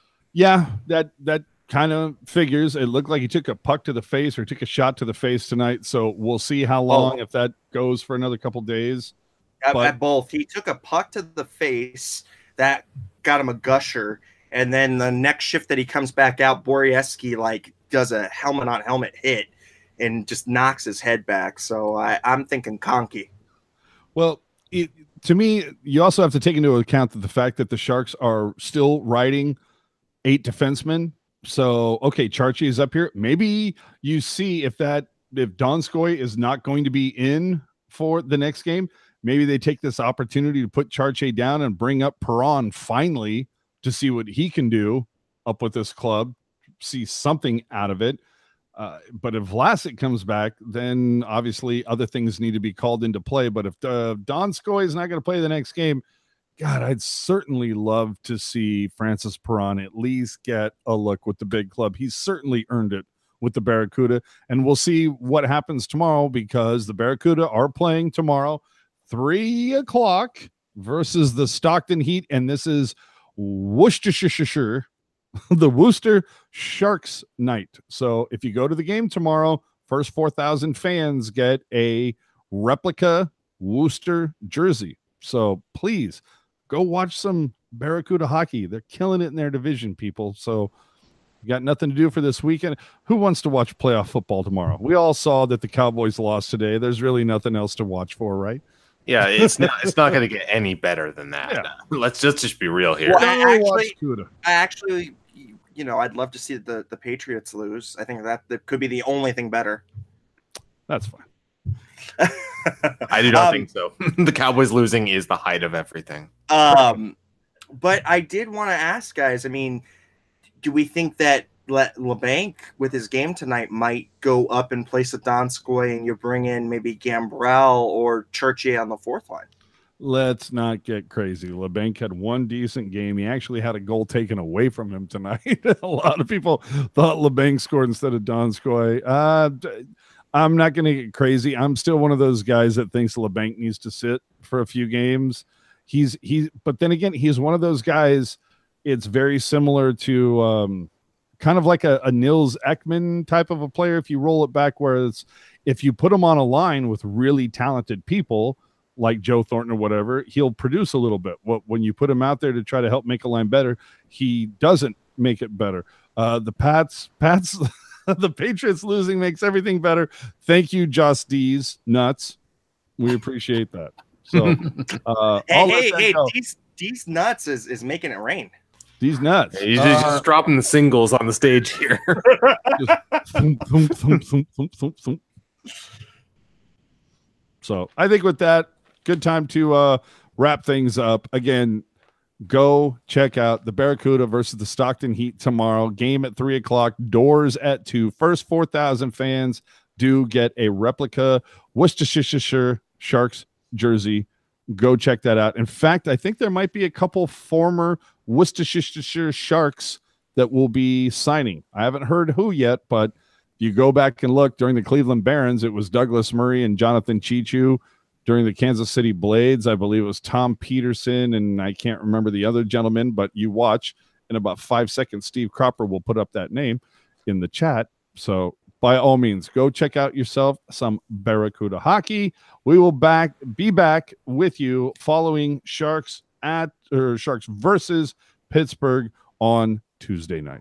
Speaker 4: yeah, that that kind of figures. It looked like he took a puck to the face or took a shot to the face tonight. So we'll see how long, oh. if that goes for another couple days.
Speaker 3: At,
Speaker 4: but,
Speaker 3: at both, he took a puck to the face that got him a gusher. And then the next shift that he comes back out, Borieski like does a helmet on helmet hit and just knocks his head back. So I, I'm thinking Conkey.
Speaker 4: Well, it, to me, you also have to take into account that the fact that the Sharks are still riding eight defensemen. So okay, Charchi is up here. Maybe you see if that if Donskoy is not going to be in for the next game, maybe they take this opportunity to put Charchi down and bring up Perron finally, to see what he can do up with this club, see something out of it. Uh, but if Vlasic comes back, then obviously other things need to be called into play. But if uh, Donskoy is not going to play the next game, God, I'd certainly love to see Francis Perron at least get a look with the big club. He's certainly earned it with the Barracuda, and we'll see what happens tomorrow, because the Barracuda are playing tomorrow, three o'clock versus the Stockton Heat, and this is Worcestershire, the Worcester Sharks night. So if you go to the game tomorrow, first four thousand fans get a replica Worcester jersey. So please go watch some Barracuda hockey. They're killing it in their division, people. So you got nothing to do for this weekend. Who wants to watch playoff football tomorrow? We all saw that the Cowboys lost today. There's really nothing else to watch for, right?
Speaker 1: Yeah, it's not it's not going to get any better than that.
Speaker 4: Yeah.
Speaker 1: Let's just just be real here.
Speaker 3: Well, I actually,
Speaker 4: Cuda.
Speaker 3: I actually, you know, I'd love to see the, the Patriots lose. I think that, that could be the only thing better.
Speaker 4: That's fine.
Speaker 1: I do not
Speaker 3: Um,
Speaker 1: think so. The Cowboys losing is the height of everything.
Speaker 3: Um, but I did want to ask, guys. I mean, do we think that Le- LeBanc with his game tonight might go up in place of Donskoy, and you bring in maybe Gambrell or Churchier on the fourth line?
Speaker 4: Let's not get crazy. LeBanc had one decent game. He actually had a goal taken away from him tonight. A lot of people thought LeBanc scored instead of Donskoy. Uh, I'm not going to get crazy. I'm still one of those guys that thinks LeBanc needs to sit for a few games. He's he's, but then again, he's one of those guys. It's very similar to um, kind of like a, a Nils Ekman type of a player. If you roll it back, where it's if you put him on a line with really talented people like Joe Thornton or whatever, he'll produce a little bit. What when you put him out there to try to help make a line better, he doesn't make it better. Uh, the Pats, Pats. The Patriots losing makes everything better. Thank you, Joss D's nuts. We appreciate that. So, uh,
Speaker 3: hey, hey, hey, D's, D's nuts is, is making it rain.
Speaker 4: These nuts.
Speaker 1: He's
Speaker 4: uh,
Speaker 1: just dropping the singles on the stage here.
Speaker 4: just thump, thump, thump, thump, thump, thump, thump. So, I think with that, good time to uh, wrap things up. Again, go check out the Barracuda versus the Stockton Heat tomorrow. Game at three o'clock. Doors at two. First four thousand fans do get a replica Worcestershire Sharks jersey. Go check that out. In fact, I think there might be a couple former Worcestershire Sharks that will be signing. I haven't heard who yet, but if you go back and look during the Cleveland Barons, it was Douglas Murray and Jonathan Chichu. During the Kansas City Blades, I believe it was Tom Peterson, and I can't remember the other gentleman, but you watch in about five seconds, Steve Cropper will put up that name in the chat. So by all means, go check out yourself some Barracuda hockey. We will back be back with you following Sharks at or Sharks versus Pittsburgh on Tuesday night.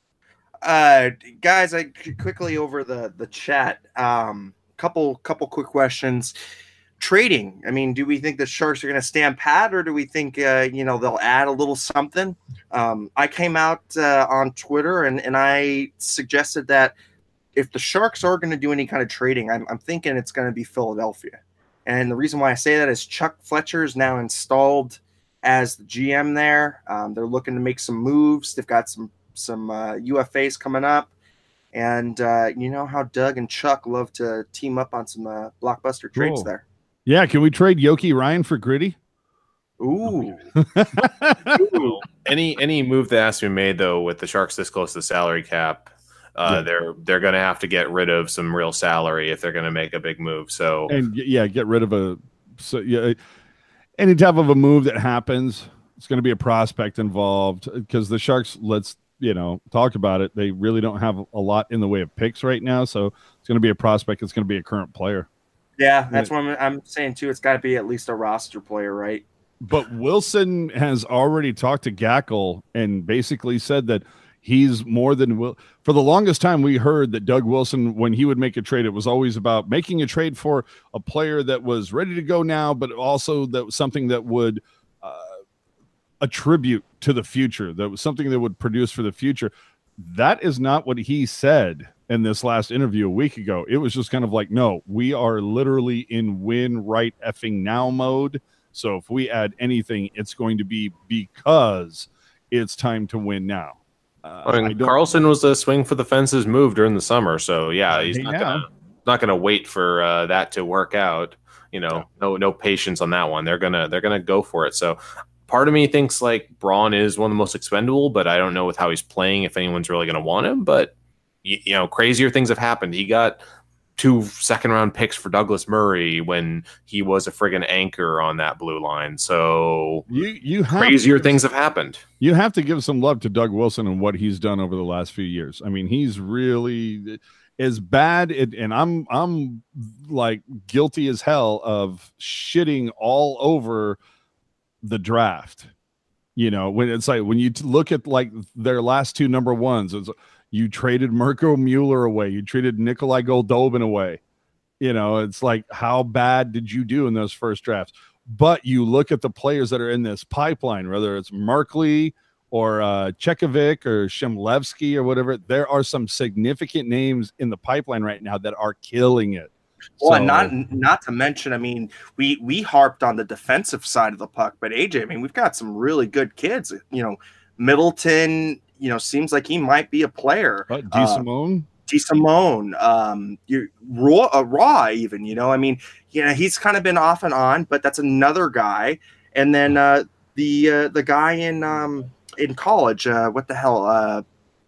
Speaker 3: Uh, guys, I quickly over the the chat. Um, couple couple quick questions. Trading. I mean, do we think the Sharks are going to stand pat, or do we think uh, you know they'll add a little something? Um, I came out uh, on Twitter and and I suggested that if the Sharks are going to do any kind of trading, I'm, I'm thinking it's going to be Philadelphia. And the reason why I say that is Chuck Fletcher is now installed as the G M there. Um, they're looking to make some moves. They've got some some uh, U F As coming up. And uh, you know how Doug and Chuck love to team up on some uh, blockbuster trades
Speaker 4: Cool.
Speaker 3: there.
Speaker 4: Yeah, can we trade Yoki Ryan for Gritty?
Speaker 3: Ooh.
Speaker 1: Ooh. Any any move that has to be made though with the Sharks this close to the salary cap, uh,
Speaker 4: Yeah.
Speaker 1: they're they're going to have to get rid of some real salary if they're going to make a big move. So
Speaker 4: And y- yeah, get rid of a so yeah, any type of a move that happens, it's going to be a prospect involved because the Sharks, let's you know talk about it. They really don't have a lot in the way of picks right now, so it's going to be a prospect. It's going to be a current player.
Speaker 3: Yeah, that's what I'm, I'm saying too. It's got to be at least a roster player, right?
Speaker 4: But Wilson has already talked to Gackle and basically said that he's more than will. For the longest time, we heard that Doug Wilson, when he would make a trade, it was always about making a trade for a player that was ready to go now, but also that was something that would uh, attribute to the future. That was something that would produce for the future. That is not what he said in this last interview a week ago. It was just kind of like, no, we are literally in win right effing now mode. So if we add anything, it's going to be because it's time to win now. Uh,
Speaker 1: I mean,
Speaker 4: I don't-
Speaker 1: Carlson was a swing for the fences move during the summer. So yeah, he's
Speaker 4: Hey,
Speaker 1: not
Speaker 4: yeah.
Speaker 1: gonna not gonna wait for uh, that to work out. You know, no no patience on that one. They're gonna they're gonna go for it. So part of me thinks like Braun is one of the most expendable, but I don't know with how he's playing if anyone's really going to want him. But you, you know, crazier things have happened. He got two second round picks for Douglas Murray when he was a friggin' anchor on that blue line. So
Speaker 4: you you have
Speaker 1: crazier
Speaker 4: to,
Speaker 1: things have happened.
Speaker 4: You have to give some love to Doug Wilson and what he's done over the last few years. I mean, he's really as bad, it, and I'm I'm like guilty as hell of shitting all over the draft. You know, when it's like when you look at like their last two number ones, it's you traded Mirko Mueller away. You traded Nikolai Goldobin away. You know, it's like, how bad did you do in those first drafts? But you look at the players that are in this pipeline, whether it's Markley or uh, Chekovic or Shemlevsky or whatever, there are some significant names in the pipeline right now that are killing it.
Speaker 3: Well,
Speaker 4: So-
Speaker 3: and not not to mention, I mean, we we harped on the defensive side of the puck, but A J, I mean, we've got some really good kids. You know, Middleton, you know, seems like he might be a player.
Speaker 4: Uh, D.
Speaker 3: Uh,
Speaker 4: Simone.
Speaker 3: T. Simone, um, you raw, uh, raw, even. You know, I mean, you know, he's kind of been off and on, but that's another guy. And then uh, the uh, the guy in um, in college, uh, what the hell? Uh,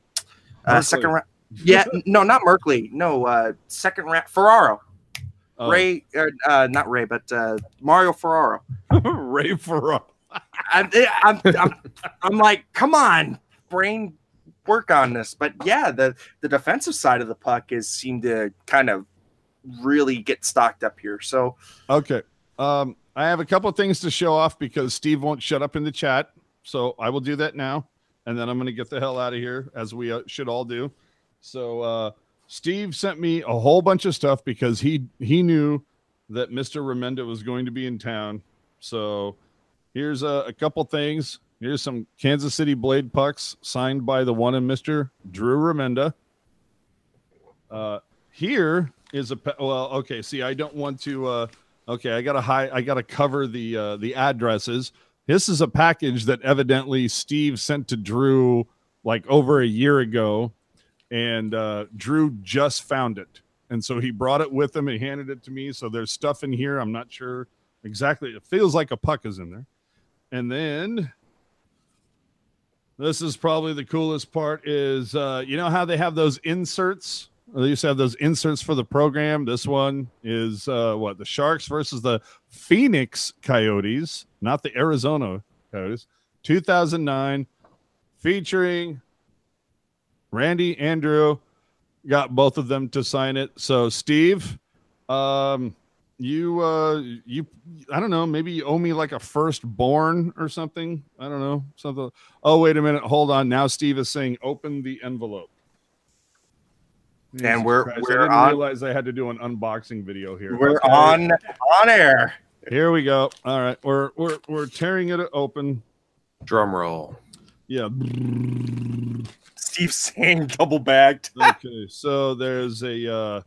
Speaker 3: uh,
Speaker 4: Merkley.
Speaker 3: second round. Yeah, n- no, not Merkley. No, uh, second round. Ferraro.
Speaker 4: Oh.
Speaker 3: Ray, uh, uh, not Ray, but uh, Mario Ferraro.
Speaker 4: Ray Ferraro.
Speaker 3: I'm, I'm, I'm, I'm like, come on, brain, work on this. But yeah, the the defensive side of the puck is seemed to kind of really get stocked up here. So
Speaker 4: Okay. Um, I have a couple of things to show off because Steve won't shut up in the chat. So I will do that now. And then I'm going to get the hell out of here, as we uh, should all do. So uh, Steve sent me a whole bunch of stuff because he, he knew that Mister Remenda was going to be in town. So here's a, a couple things. Here's some Kansas City Blade pucks signed by the one and Mister Drew Remenda. Uh, here is a pa- well, okay. See, I don't want to. Uh, okay, I gotta hide. I gotta cover the uh, the addresses. This is a package that evidently Steve sent to Drew like over a year ago, and uh, Drew just found it, and so he brought it with him and handed it to me. So there's stuff in here. I'm not sure exactly. It feels like a puck is in there, and then. This is probably the coolest part is, uh, you know how they have those inserts? They used to have those inserts for the program. This one is uh, what? The Sharks versus the Phoenix Coyotes, not the Arizona Coyotes. two thousand nine, featuring Randy, Andrew. Got both of them to sign it. So, Steve, um, you, uh, you, I don't know, maybe you owe me like a firstborn or something. I don't know, something. Oh, wait a minute. Hold on. Now Steve is saying, open the envelope. Jesus
Speaker 3: we're-
Speaker 4: Christ,
Speaker 3: we're
Speaker 4: I didn't
Speaker 3: on-
Speaker 4: realize I had to do an unboxing video here.
Speaker 3: we're
Speaker 4: Okay.
Speaker 3: on on air.
Speaker 4: Here we go. All right. We're, we're, we're tearing it open.
Speaker 1: Drum roll.
Speaker 4: Yeah.
Speaker 3: Steve saying double bagged.
Speaker 4: Okay. So there's a, uh,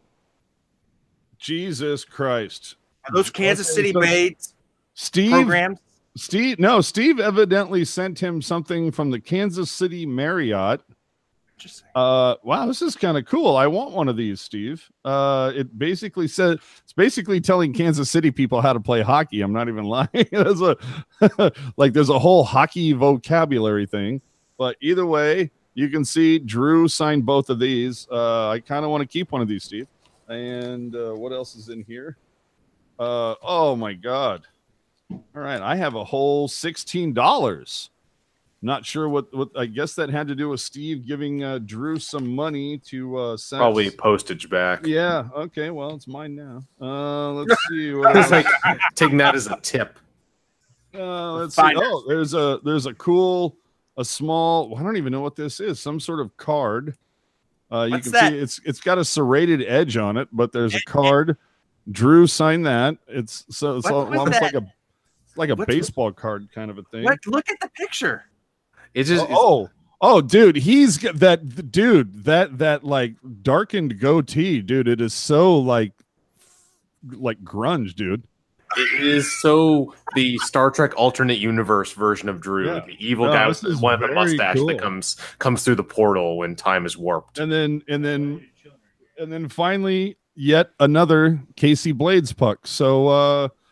Speaker 4: Jesus Christ.
Speaker 3: Are those Kansas
Speaker 4: Okay,
Speaker 3: City
Speaker 4: so-
Speaker 3: Blades
Speaker 4: Steve,
Speaker 3: programs?
Speaker 4: Steve, no, Steve evidently sent him something from the Kansas City Marriott.
Speaker 3: Interesting.
Speaker 4: Uh, wow, this is kind of cool. I want one of these, Steve. Uh, it basically said it's basically telling Kansas City people how to play hockey. I'm not even lying. There's a like there's a whole hockey vocabulary thing. But either way, you can see Drew signed both of these. Uh, I kind of want to keep one of these, Steve. And uh, what else is in here? Uh, oh my God. All right, I have a whole sixteen dollars. Not sure what, what I guess that had to do with Steve giving uh, Drew some money to uh, send.
Speaker 1: Probably postage back.
Speaker 4: Yeah. Okay. Well, it's mine now. Uh, let's see. What
Speaker 1: It's
Speaker 4: else.
Speaker 1: like taking that as a tip.
Speaker 4: Uh, let's see.
Speaker 3: Fine.
Speaker 4: Oh, there's a there's a cool, a small. I don't even know what this is. Some sort of card. Uh, you
Speaker 3: What's
Speaker 4: can
Speaker 3: that?
Speaker 4: see it's it's got a serrated edge on it, but there's a card. Drew signed that. It's so it's
Speaker 3: What
Speaker 4: al-
Speaker 3: was
Speaker 4: almost
Speaker 3: that?
Speaker 4: like a like a
Speaker 3: What's-
Speaker 4: baseball card kind of a thing.
Speaker 3: What? Look at the picture.
Speaker 1: It's just
Speaker 4: Oh, oh, dude, he's got that dude that that like darkened goatee, dude. It is so like like grunge, dude.
Speaker 1: it is so the Star Trek alternate universe version of Drew,
Speaker 4: Yeah.
Speaker 1: the evil
Speaker 4: No,
Speaker 1: guy
Speaker 4: this
Speaker 1: with
Speaker 4: is
Speaker 1: one of the
Speaker 4: very
Speaker 1: mustache
Speaker 4: cool.
Speaker 1: that comes comes through the portal when time is warped.
Speaker 4: And then and then and then finally yet another Casey Blades puck. So uh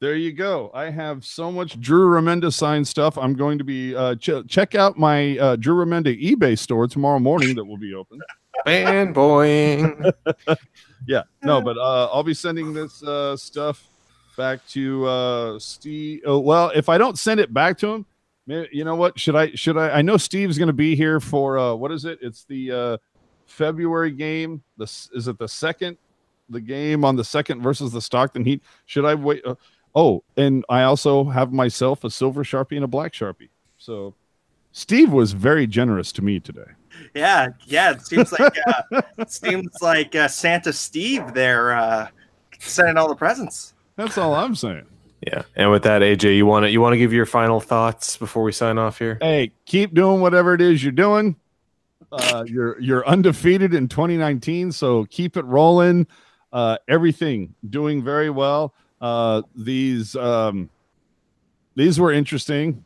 Speaker 4: There you go. I have so much Drew Remenda signed stuff. I'm going to be uh, ch- check out my uh, Drew Remenda eBay store tomorrow morning that will be open.
Speaker 1: Fanboying.
Speaker 4: Yeah, no, but uh, I'll be sending this uh, stuff back to uh, Steve. Oh, well, if I don't send it back to him, maybe, you know what? Should I? Should I? I know Steve's going to be here for uh, what is it? It's the uh, February game. This is it. The second, the game on the second versus the Stockton Heat. Should I wait? Uh, oh, and I also have myself a silver Sharpie and a black Sharpie. So Steve was very generous to me today.
Speaker 3: Yeah, yeah. It seems like uh, it seems like uh, Santa Steve there uh, sending all the presents.
Speaker 4: That's all I'm saying.
Speaker 1: Yeah, and with that, A J, you want to you want to give your final thoughts before we sign off here?
Speaker 4: Hey, keep doing whatever it is you're doing. Uh, you're you're undefeated in twenty nineteen, so keep it rolling. Uh, everything doing very well. Uh, these um, these were interesting.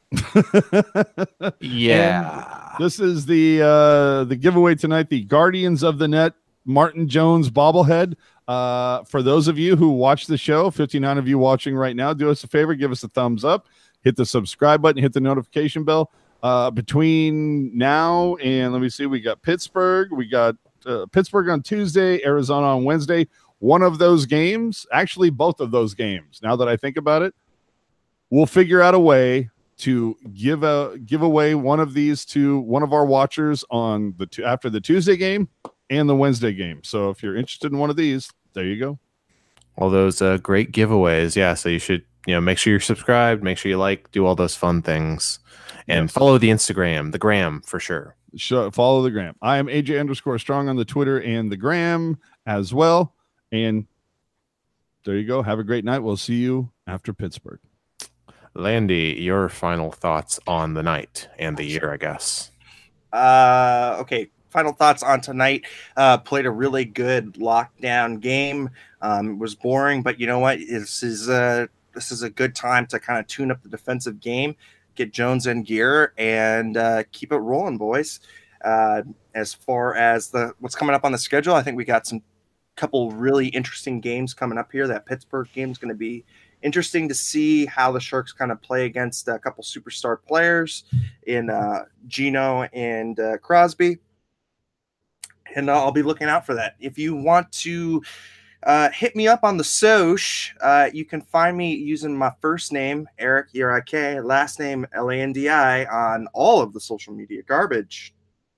Speaker 1: Yeah.
Speaker 4: And this is the uh, the giveaway tonight. The Guardians of the Net Martin Jones bobblehead. Uh, for those of you who watch the show, fifty-nine of you watching right now, do us a favor, give us a thumbs up, hit the subscribe button, hit the notification bell. Uh, between now and let me see, we got Pittsburgh, we got uh, Pittsburgh on Tuesday, Arizona on Wednesday. One of those games, actually both of those games, now that I think about it, we'll figure out a way to give a give away one of these to one of our watchers on the two, after the Tuesday game and the Wednesday game. So if you're interested in one of these, there you go.
Speaker 1: All those uh, great giveaways. Yeah, so you should, you know, make sure you're subscribed, make sure you like, do all those fun things, and yes. Follow the Instagram, the gram for sure.
Speaker 4: Sure, follow the gram. I am A J underscore strong on the Twitter and the gram as well. And there you go. Have a great night. We'll see you after Pittsburgh.
Speaker 1: Landy, your final thoughts on the night and the year, I guess.
Speaker 3: Uh, okay. Final thoughts on tonight. Uh, played a really good lockdown game. Um, it was boring, but you know what? This is a this is a good time to kind of tune up the defensive game, get Jones in gear, and uh, keep it rolling, boys. Uh, as far as the what's coming up on the schedule, I think we got some couple really interesting games coming up here. That Pittsburgh game is going to be interesting to see how the Sharks kind of play against a couple superstar players in uh, Gino and uh, Crosby. And I'll be looking out for that. If you want to uh, hit me up on the Soch, uh, you can find me using my first name, Eric, E R I K, last name, L A N D I, on all of the social media garbage.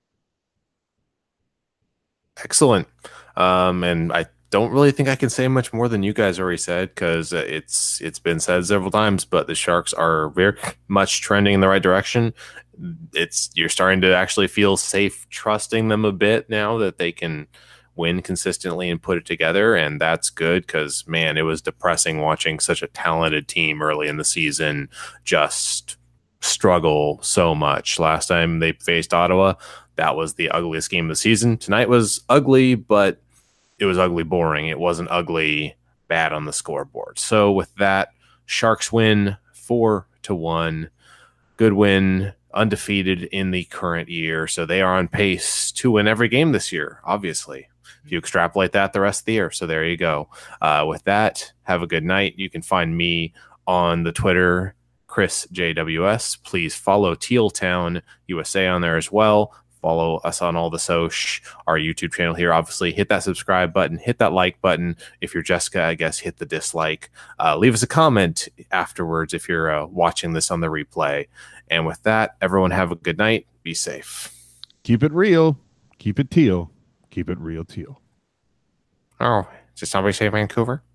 Speaker 1: Excellent. Um, and I don't really think I can say much more than you guys already said, because uh, it's it's been said several times, but the Sharks are very much trending in the right direction. It's you're starting to actually feel safe trusting them a bit now that they can win consistently and put it together, and that's good, because man, it was depressing watching such a talented team early in the season just struggle so much. Last time they faced Ottawa, that was the ugliest game of the season. Tonight was ugly, but it was ugly boring. It wasn't ugly bad on the scoreboard. So with that, Sharks win four to one. Good win, undefeated in the current year. So they are on pace to win every game this year, obviously. If you extrapolate that the rest of the year. So there you go. Uh, with that, have a good night. You can find me on the Twitter, Chris J W S. Please follow Teal Town U S A on there as well. Follow us on all the Soch, our YouTube channel here. Obviously, hit that subscribe button, hit that like button. If you're Jessica, I guess hit the dislike. Uh, leave us a comment afterwards if you're uh, watching this on the replay. And with that, everyone have a good night. Be safe.
Speaker 4: Keep it real. Keep it teal. Keep it real teal.
Speaker 1: Oh, is it somebody say Vancouver?